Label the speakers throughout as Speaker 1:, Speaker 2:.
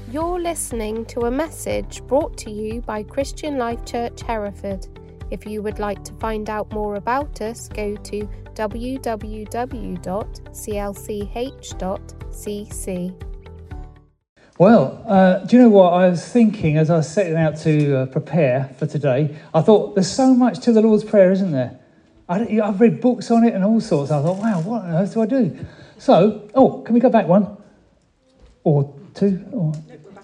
Speaker 1: You're listening to a message brought to you by Christian Life Church Hereford. If you would like to find out more about us, go to www.clch.cc.
Speaker 2: Well, do you know what I was thinking as I was setting out to prepare for today? I thought, there's so much to the Lord's Prayer, isn't there? I've read books on it and all sorts. I thought, wow, what on earth do I do? So, can we go back one? Or two? Or...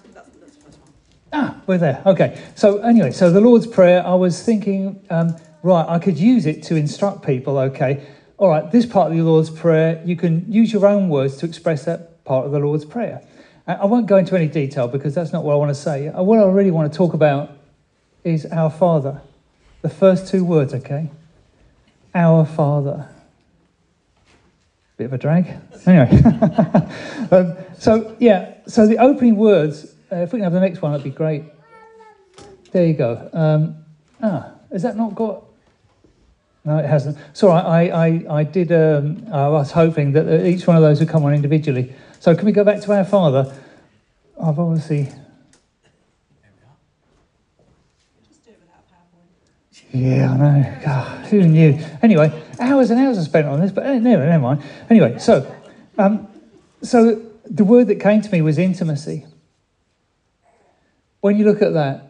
Speaker 2: we're there. Okay. So anyway, the Lord's Prayer, I was thinking, I could use it to instruct people, okay. All right, this part of the Lord's Prayer, you can use your own words to express that part of the Lord's Prayer. I won't go into any detail because that's not what I want to say. What I really want to talk about is our Father. The first two words, okay? Our Father. Bit of a drag. Anyway. So the opening words, if we can have the next one, that'd be great. There you go. Has that not got... No, it hasn't. It's all right. I did... I was hoping that each one of those would come on individually. So can we go back to our Father? I've obviously...
Speaker 3: There we are. Just do it without PowerPoint.
Speaker 2: Yeah, I know. God, who knew? Anyway, hours and hours I spent on this, but never mind. Anyway, so the word that came to me was intimacy. When you look at that,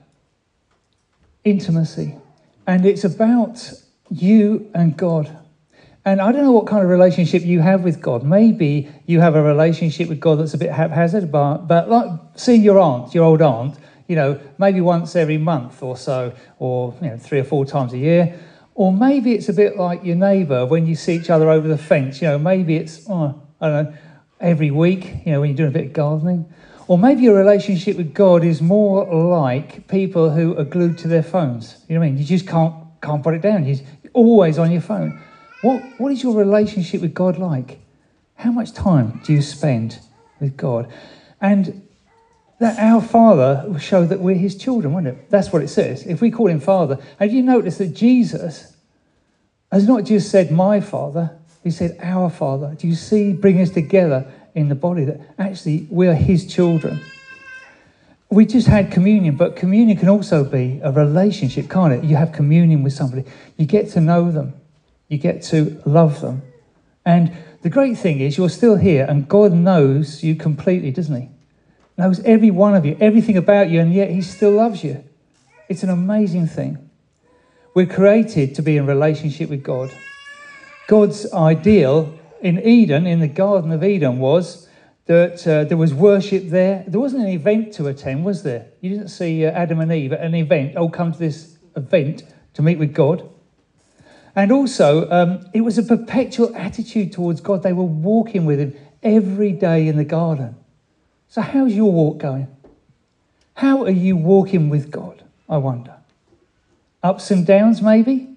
Speaker 2: intimacy, and it's about you and God. And I don't know what kind of relationship you have with God. Maybe you have a relationship with God that's a bit haphazard, but like seeing your old aunt, maybe once every month or so, or 3 or 4 times a year. Or maybe it's a bit like your neighbour when you see each other over the fence. Maybe it's, I don't know, every week, when you're doing a bit of gardening. Or maybe your relationship with God is more like people who are glued to their phones. You know what I mean? You just can't put it down. You're always on your phone. What is your relationship with God like? How much time do you spend with God? And that our Father will show that we're his children, won't it? That's what it says. If we call him Father. And you notice that Jesus has not just said my Father, he said our Father. Do you see, bring us together in the body, that actually we are his children? We just had communion, but communion can also be a relationship, can't it? You have communion with somebody. You get to know them. You get to love them. And the great thing is you're still here and God knows you completely, doesn't he? Knows every one of you, everything about you, and yet he still loves you. It's an amazing thing. We're created to be in relationship with God. God's ideal in Eden, in the Garden of Eden, was that there was worship there. There wasn't an event to attend, was there? You didn't see Adam and Eve at an event. Come to this event to meet with God. And also, it was a perpetual attitude towards God. They were walking with him every day in the garden. So how's your walk going? How are you walking with God, I wonder? Ups and downs, maybe?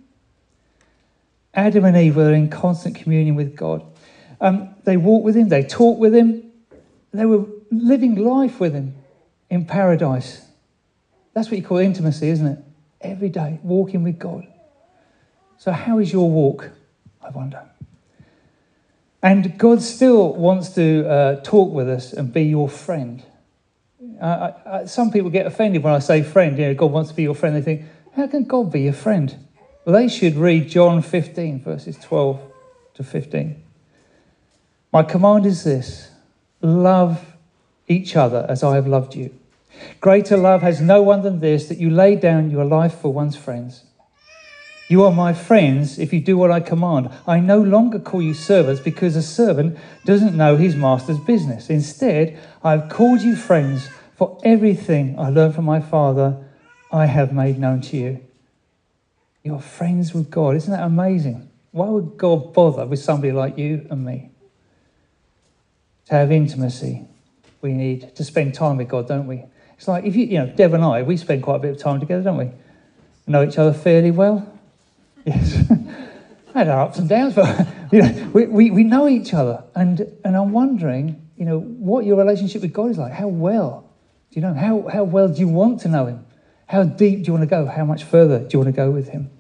Speaker 2: Adam and Eve were in constant communion with God. They walked with him, they talked with him, they were living life with him in paradise. That's what you call intimacy, isn't it? Every day, walking with God. So how is your walk, I wonder? And God still wants to talk with us and be your friend. Some people get offended when I say friend. God wants to be your friend. They think, how can God be your friend? Well, they should read John 15, verses 12 to 15. My command is this: love each other as I have loved you. Greater love has no one than this, that you lay down your life for one's friends. You are my friends if you do what I command. I no longer call you servants, because a servant doesn't know his master's business. Instead, I have called you friends, for everything I learned from my Father I have made known to you. You're friends with God. Isn't that amazing? Why would God bother with somebody like you and me? To have intimacy, we need to spend time with God, don't we? It's like, if Dev and I, we spend quite a bit of time together, don't we? We know each other fairly well. Yes. Had our ups and downs, but we know each other. And I'm wondering, what your relationship with God is like. How well do you know him? How well do you want to know him? How deep do you want to go? How much further do you want to go with him?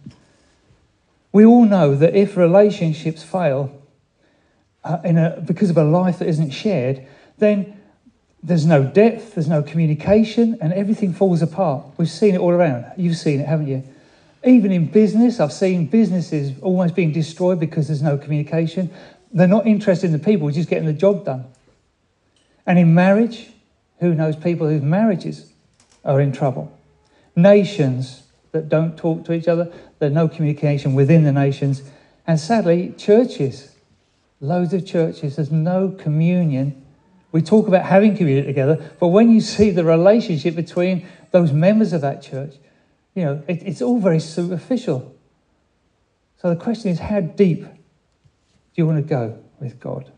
Speaker 2: We all know that if relationships fail because of a life that isn't shared, then There's no depth, there's no communication, and everything falls apart. We've seen it all around. You've seen it, haven't you? Even in business, I've seen businesses almost being destroyed because there's no communication. They're not interested in the people, just getting the job done. And in marriage, who knows people whose marriages are in trouble? Nations that don't talk to each other, there's no communication within the nations. And sadly, churches, loads of churches, there's no communion. We talk about having communion together, but when you see the relationship between those members of that church, you know, it's all very superficial. So the question is, how deep do you want to go with God?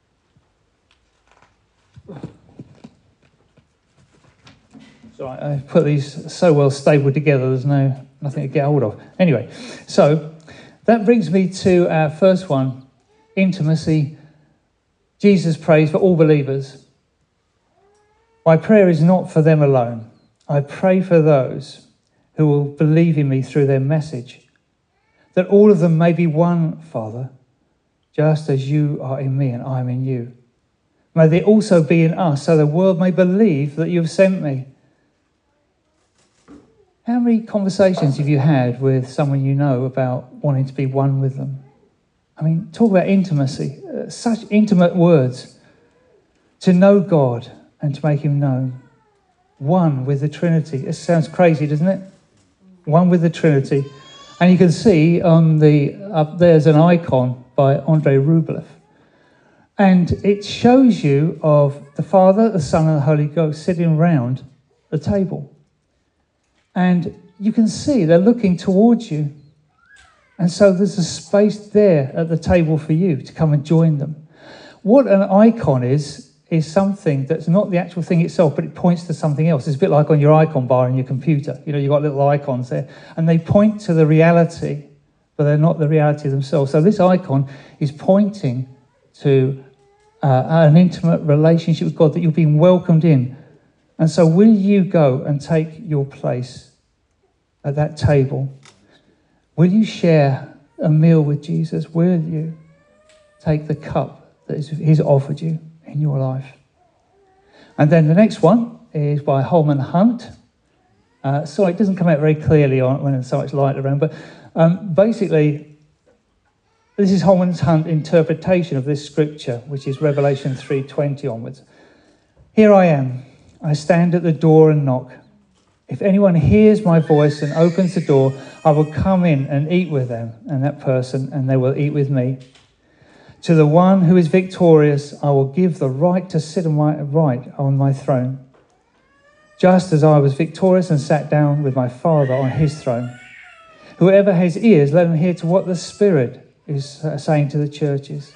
Speaker 2: So I put these so well stapled together, there's nothing to get hold of. Anyway, so that brings me to our first one, intimacy. Jesus prays for all believers. My prayer is not for them alone. I pray for those who will believe in me through their message, that all of them may be one, Father, just as you are in me and I am in you. May they also be in us, so the world may believe that you have sent me. How many conversations have you had with someone you know about wanting to be one with them? I mean, talk about intimacy. Such intimate words. To know God and to make him known. One with the Trinity. It sounds crazy, doesn't it? One with the Trinity. And you can see up there's an icon by Andrei Rublev. And it shows you of the Father, the Son and the Holy Ghost sitting around the table. And you can see they're looking towards you. And so there's a space there at the table for you to come and join them. What an icon is something that's not the actual thing itself, but it points to something else. It's a bit like on your icon bar in your computer. You know, you've got little icons there, and they point to the reality, but they're not the reality themselves. So this icon is pointing to an intimate relationship with God, that you've been welcomed in. And so will you go and take your place at that table? Will you share a meal with Jesus? Will you take the cup that he's offered you in your life? And then the next one is by Holman Hunt. Sorry, it doesn't come out very clearly when there's so much light around, but basically, this is Holman Hunt's interpretation of this scripture, which is Revelation 3:20 onwards. Here I am. I stand at the door and knock. If anyone hears my voice and opens the door, I will come in and eat with them and that person, and they will eat with me. To the one who is victorious, I will give the right to sit on my throne, just as I was victorious and sat down with my Father on his throne. Whoever has ears, let him hear to what the Spirit is saying to the churches.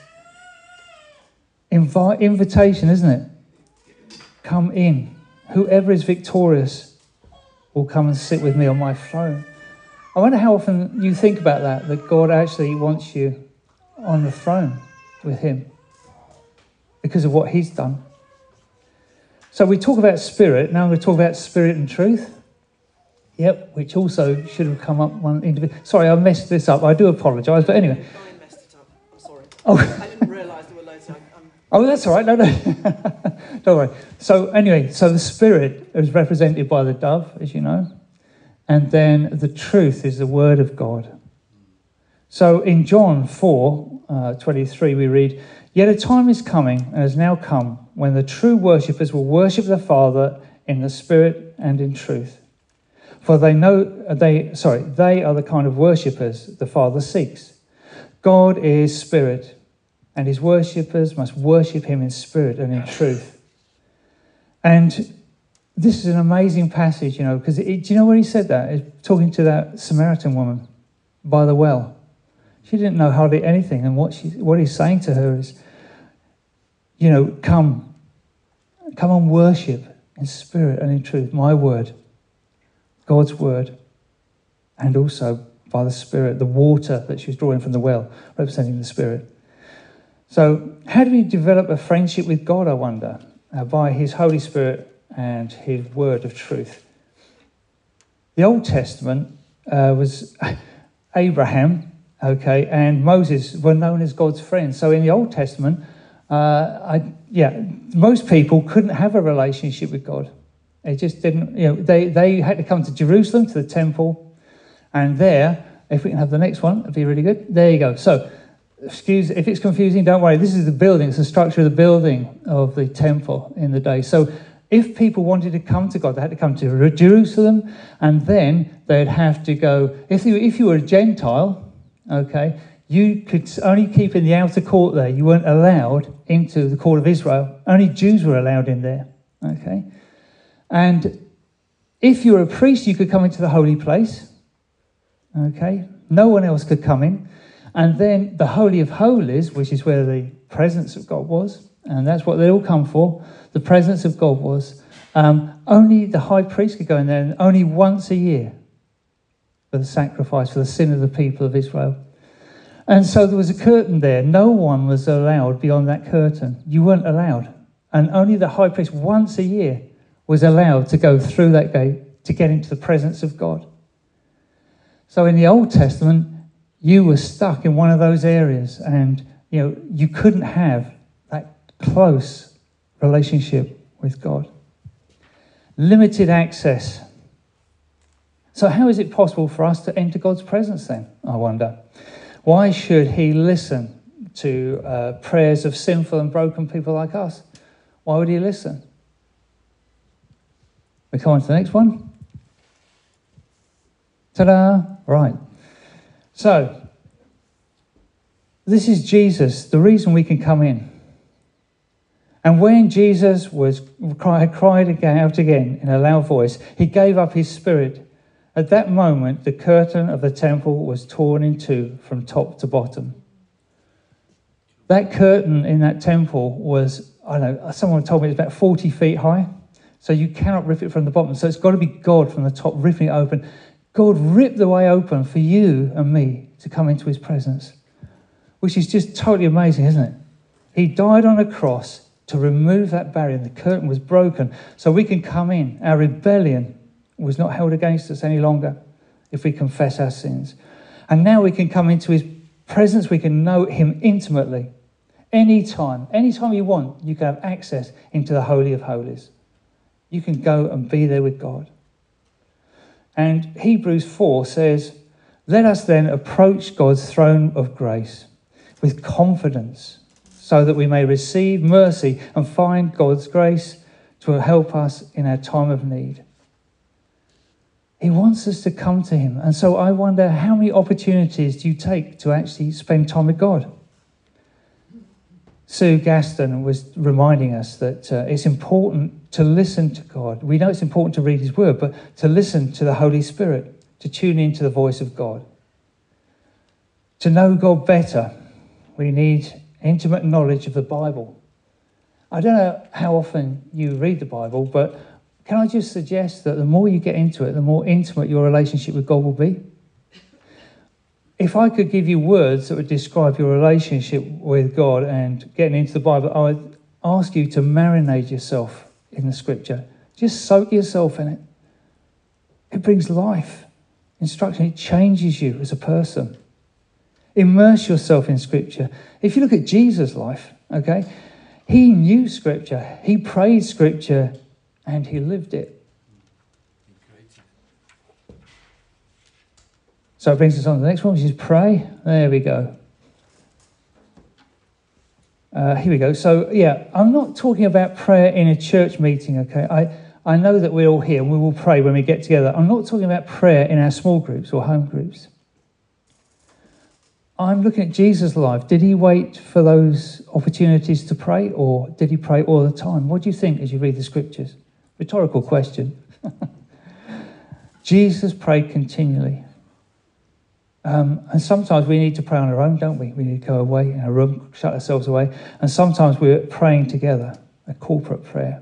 Speaker 2: Invitation, isn't it? Come in. Whoever is victorious will come and sit with me on my throne. I wonder how often you think about that God actually wants you on the throne with him because of what he's done. So we talk about spirit. Now we talk about spirit and truth. Yep, which also should have come up one individual. Sorry, I messed this up. I do apologise, but anyway.
Speaker 3: I messed it up. I'm sorry.
Speaker 2: Oh.
Speaker 3: I didn't realise there were loads.
Speaker 2: Oh, that's all right. No. Don't worry. So anyway, so the spirit is represented by the dove, as you know. And then the truth is the word of God. So in John 4:23, we read, "Yet a time is coming and has now come when the true worshippers will worship the Father in the Spirit and in truth. For they are the kind of worshippers the Father seeks. God is spirit, and his worshippers must worship him in spirit and in truth." And this is an amazing passage, you know, because do you know where he said that? He's talking to that Samaritan woman by the well. She didn't know hardly anything, and what he's saying to her is, you know, come and worship in spirit and in truth, my word, God's word, and also by the Spirit, the water that she's drawing from the well, representing the Spirit. So how do we develop a friendship with God, I wonder? By his Holy Spirit and his word of truth. The Old Testament was Abraham, and Moses were known as God's friends. So in the Old Testament, Most people couldn't have a relationship with God. They just didn't, they had to come to Jerusalem, to the temple, and there, if we can have the next one, it'd be really good. There you go. So, excuse if it's confusing, don't worry. This is the building. It's the structure of the building of the temple in the day. So, if people wanted to come to God, they had to come to Jerusalem, and then they'd have to go. If you were a Gentile, okay, you could only keep in the outer court there. You weren't allowed into the court of Israel. Only Jews were allowed in there, okay? And if you were a priest, you could come into the holy place, okay? No one else could come in. And then the Holy of Holies, which is where the presence of God was, and that's what they all come for, the presence of God was, only the high priest could go in there, and only once a year for the sacrifice, for the sin of the people of Israel. And so there was a curtain there. No one was allowed beyond that curtain. You weren't allowed. And only the high priest once a year was allowed to go through that gate to get into the presence of God. So in the Old Testament, you were stuck in one of those areas, and you couldn't have that close relationship with God. Limited access. So how is it possible for us to enter God's presence then, I wonder? Why should he listen to prayers of sinful and broken people like us? Why would he listen? We come on to the next one. Ta-da! Right. So, this is Jesus, the reason we can come in. And when Jesus cried out again in a loud voice, he gave up his spirit. At that moment, the curtain of the temple was torn in two from top to bottom. That curtain in that temple was, someone told me it's about 40 feet high. So you cannot rip it from the bottom. So it's got to be God from the top ripping it open. God ripped the way open for you and me to come into his presence, which is just totally amazing, isn't it? He died on a cross to remove that barrier, and the curtain was broken so we can come in. Our rebellion was not held against us any longer if we confess our sins. And now we can come into his presence. We can know him intimately. Anytime you want, you can have access into the Holy of Holies. You can go and be there with God. And Hebrews 4 says, "Let us then approach God's throne of grace with confidence, so that we may receive mercy and find God's grace to help us in our time of need." He wants us to come to him. And so I wonder, how many opportunities do you take to actually spend time with God? Sue Gaston was reminding us that it's important to listen to God. We know it's important to read his word, but to listen to the Holy Spirit, to tune into the voice of God. To know God better, we need intimate knowledge of the Bible. I don't know how often you read the Bible, but can I just suggest that the more you get into it, the more intimate your relationship with God will be? If I could give you words that would describe your relationship with God and getting into the Bible, I would ask you to marinate yourself in the Scripture. Just soak yourself in it. It brings life, instruction. It changes you as a person. Immerse yourself in Scripture. If you look at Jesus' life, okay, he knew Scripture, he prayed Scripture, and he lived it. So it brings us on to the next one, which is pray. There we go. Here we go. So, I'm not talking about prayer in a church meeting, okay? I know that we're all here and we will pray when we get together. I'm not talking about prayer in our small groups or home groups. I'm looking at Jesus' life. Did he wait for those opportunities to pray, or did he pray all the time? What do you think as you read the Scriptures? Rhetorical question. Jesus prayed continually. And sometimes we need to pray on our own, don't we? We need to go away in a room, shut ourselves away. And sometimes we're praying together, a corporate prayer.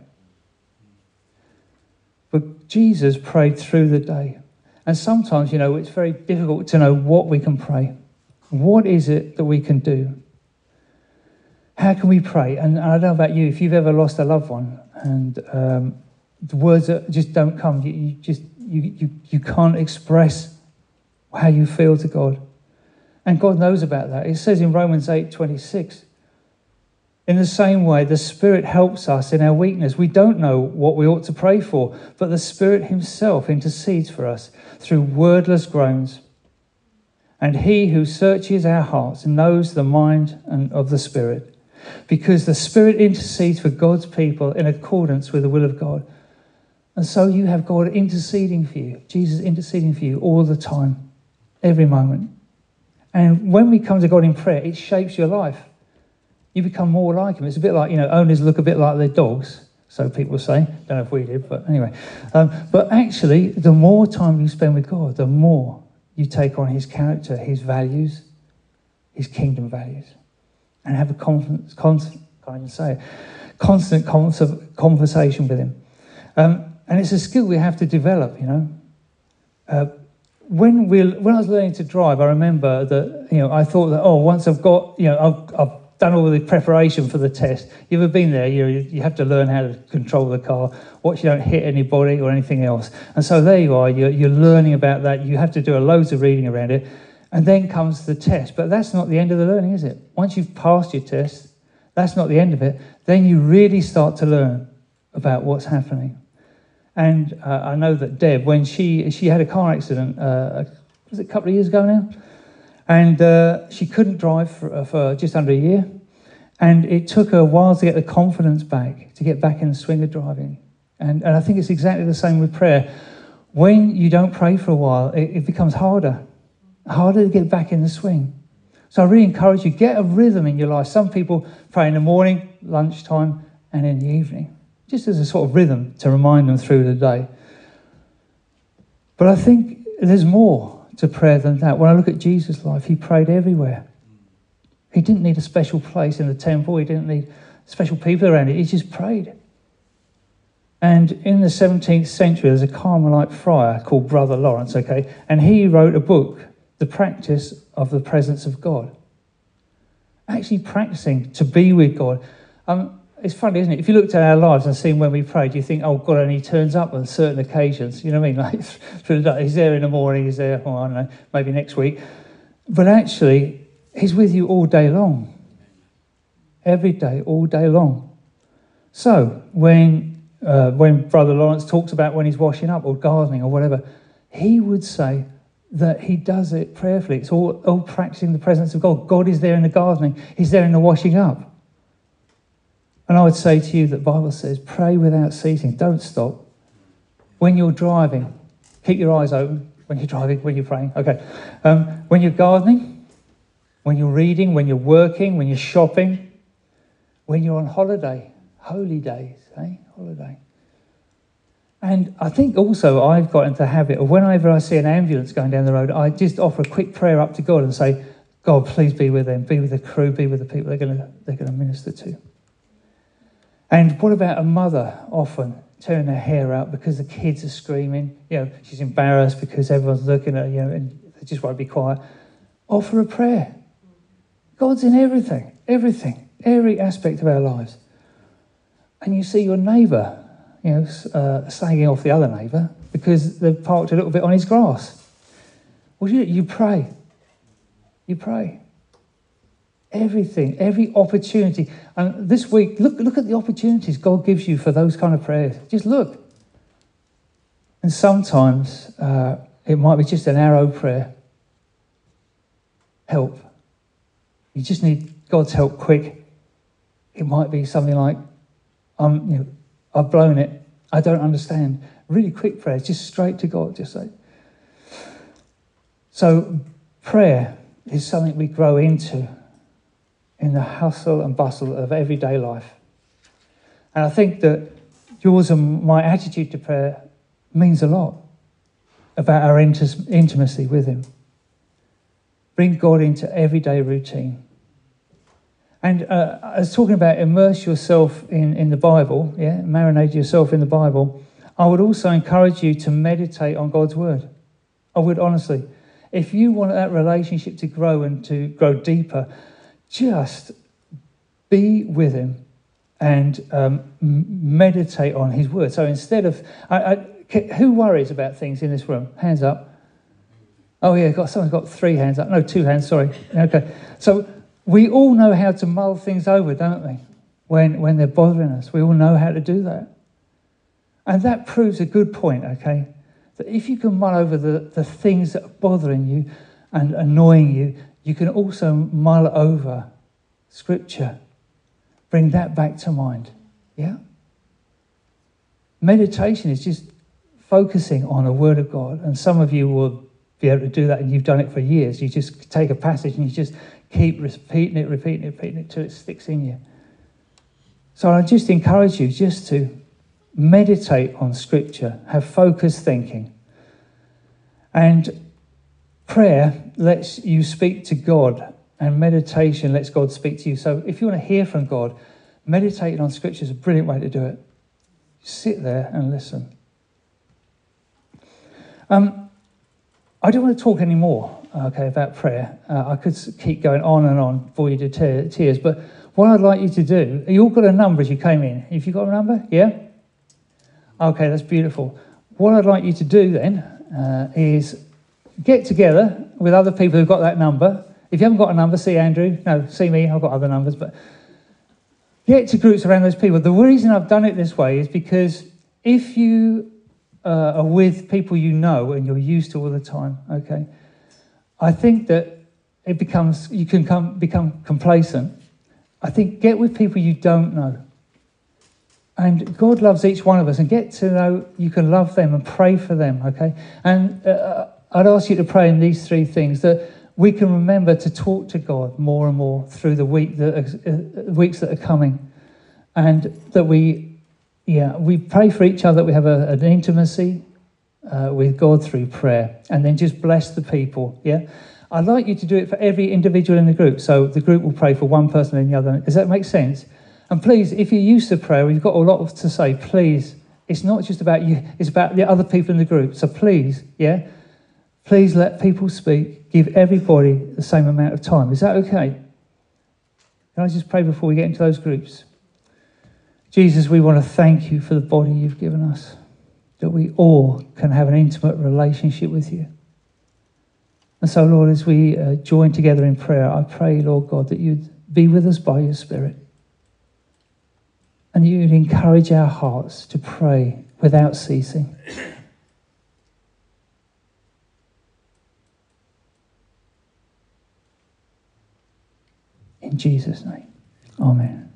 Speaker 2: But Jesus prayed through the day. And sometimes, it's very difficult to know what we can pray. What is it that we can do? How can we pray? And I don't know about you, if you've ever lost a loved one and the words just don't come, you can't express how you feel to God. And God knows about that. It says in Romans 8:26, In the same way, the Spirit helps us in our weakness. We don't know what we ought to pray for, but the Spirit himself intercedes for us through wordless groans. And he who searches our hearts knows the mind of the Spirit, because the Spirit intercedes for God's people in accordance with the will of God. And so you have God interceding for you, Jesus interceding for you all the time, every moment. And when we come to God in prayer, it shapes your life. You become more like him. It's a bit like, owners look a bit like their dogs, so people say. Don't know if we did, but anyway. But actually, the more time you spend with God, the more you take on his character, his values, his kingdom values, and have a constant conversation with him. And it's a skill we have to develop, When I was learning to drive, I remember that, I thought that, once I've got, I've done all the preparation for the test. You ever been there? You have to learn how to control the car, watch you don't hit anybody or anything else. And so there you are, you're learning about that. You have to do loads of reading around it. And then comes the test. But that's not the end of the learning, is it? Once you've passed your test, that's not the end of it. Then you really start to learn about what's happening. And I know that Deb, when she had a car accident, was it a couple of years ago now? And she couldn't drive for just under a year. And it took her a while to get the confidence back, to get back in the swing of driving. And I think it's exactly the same with prayer. When you don't pray for a while, it becomes harder to get back in the swing. So I really encourage you, get a rhythm in your life. Some people pray in the morning, lunchtime, and in the evening, just as a sort of rhythm to remind them through the day. But I think there's more to prayer than that. When I look at Jesus' life, he prayed everywhere. He didn't need a special place in the temple. He didn't need special people around it. He just prayed. And in the 17th century, there's a Carmelite friar called Brother Lawrence, and he wrote a book, The Practice of the Presence of God. Actually practicing to be with God. It's funny, isn't it? If you looked at our lives and seen when we prayed, you think, God only turns up on certain occasions. You know what I mean? Like through the day, he's there in the morning, he's there, I don't know, maybe next week. But actually, he's with you all day long. Every day, all day long. So, when Brother Lawrence talks about when he's washing up or gardening or whatever, he would say that he does it prayerfully. It's all practicing the presence of God. God is there in the gardening. He's there in the washing up. And I would say to you that the Bible says, pray without ceasing. Don't stop. When you're driving, keep your eyes open. When you're driving, when you're praying. Okay. When you're gardening, when you're reading, when you're working, when you're shopping, when you're on holiday, holy days, holiday. And I think also I've got into the habit of whenever I see an ambulance going down the road, I just offer a quick prayer up to God and say, God, please be with them, be with the crew, be with the people they're going to minister to. And what about a mother often tearing her hair out because the kids are screaming? She's embarrassed because everyone's looking at her, and they just won't be quiet. Offer a prayer. God's in everything, every aspect of our lives. And you see your neighbour, slagging off the other neighbour because they've parked a little bit on his grass. Well, you pray. You pray. Everything, every opportunity. And this week, look at the opportunities God gives you for those kind of prayers. Just look. And sometimes it might be just an arrow prayer. Help. You just need God's help quick. It might be something like, I've blown it. I don't understand. Really quick prayers, just straight to God, just say. So prayer is something we grow into in the hustle and bustle of everyday life. And I think that yours and my attitude to prayer means a lot about our intimacy with him. Bring God into everyday routine. And I was talking about immerse yourself in the Bible, marinate yourself in the Bible. I would also encourage you to meditate on God's word. I would honestly. If you want that relationship to grow and to grow deeper, just be with him and meditate on his word. So instead of... who worries about things in this room? Hands up. Oh, yeah, someone's got 3 hands up. No, 2 hands, sorry. Okay. So we all know how to mull things over, don't we? when they're bothering us. We all know how to do that. And that proves a good point, okay? That if you can mull over the things that are bothering you and annoying you, you can also mull over Scripture. Bring that back to mind, yeah? Meditation is just focusing on the Word of God. And some of you will be able to do that, and you've done it for years. You just take a passage and you just keep repeating it till it sticks in you. So I just encourage you just to meditate on Scripture, have focused thinking. And prayer lets you speak to God, and meditation lets God speak to you. So if you want to hear from God, meditating on Scripture is a brilliant way to do it. Sit there and listen. I don't want to talk anymore, okay, about prayer. I could keep going on and on, bore you to tears, but what I'd like you to do, you all got a number as you came in. Have you got a number? Yeah? Okay, that's beautiful. What I'd like you to do then is get together with other people who've got that number. If you haven't got a number, see Andrew. No, see me. I've got other numbers. But get to groups around those people. The reason I've done it this way is because if you are with people you know and you're used to all the time, okay, I think that you can become complacent. I think get with people you don't know. And God loves each one of us, and get to know you can love them and pray for them, okay? And I'd ask you to pray in these three things, that we can remember to talk to God more and more through the weeks that are coming, and that we pray for each other, that we have an intimacy with God through prayer, and then just bless the people, yeah? I'd like you to do it for every individual in the group, so the group will pray for one person and the other. Does that make sense? And please, if you're used to prayer, you've got a lot to say, please, it's not just about you, it's about the other people in the group. So please, yeah, please let people speak. Give everybody the same amount of time. Is that okay? Can I just pray before we get into those groups? Jesus, we want to thank you for the body you've given us, that we all can have an intimate relationship with you. And so, Lord, as we join together in prayer, I pray, Lord God, that you'd be with us by your Spirit. And you'd encourage our hearts to pray without ceasing. In Jesus' name, amen.